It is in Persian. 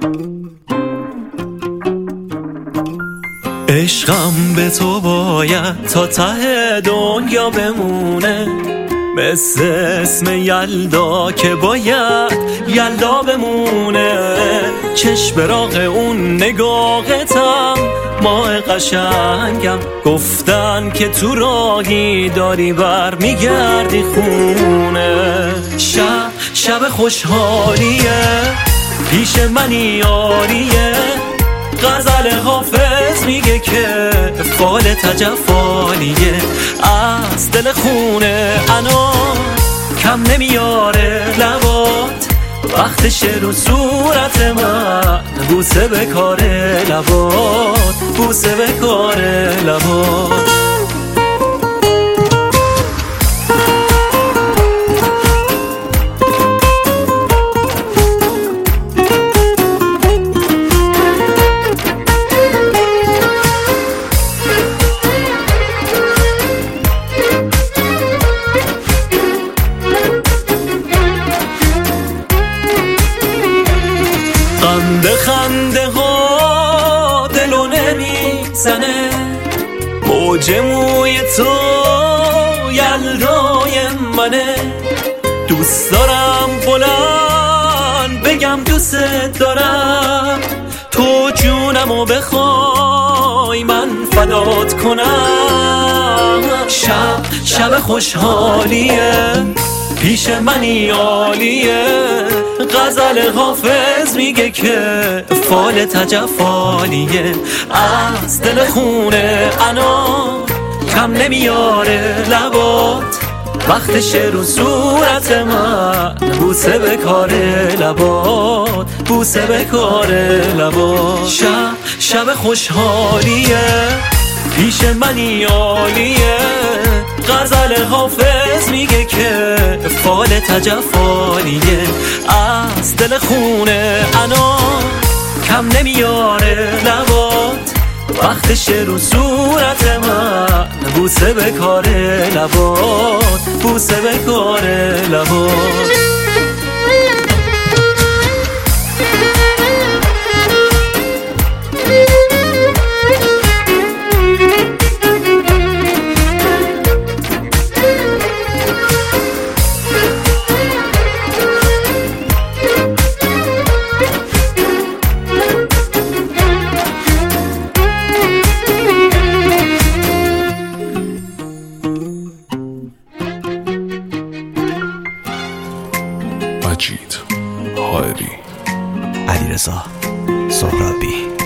عشقم به تو باید تا ته دنیا بمونه، مثل اسم یلدا که باید یلدا بمونه. چشم راق اون نگاهتم ماه قشنگم، گفتن که تو راهی داری بر میگردی خونه. شب خوشحالیه، پیش منی یاریه، غزل حافظ میگه که فال تجفالیه. از دل خونه انا کم نمیاره لبات، وقتش رو صورت من بوسه به کار لبات، بوسه به کار لبات. خنده ها دلو نمیزنه، موج موی تو یلدای منه. دوست دارم بلند بگم دوست دارم، تو جونمو بخوای من فدات کنم. شب خوشحالیه، پیش منی عالیه، غزل حافظ میگه که فال تجفالیه. از دل خونه انا کم نمیاره لبات، وقتش رو صورت من بوسه به کار لبات، بوسه به کار لبات. شب خوشحالیه، پیش منی عالیه، غزل حافظ میگه که فال تجفالیه. از دل خونه انا کم نمیاره لبات، وقتش رو صورت من بوسه به کار لبات، بوسه به کار لبات. مجید حائری، علیرضا سهرابی.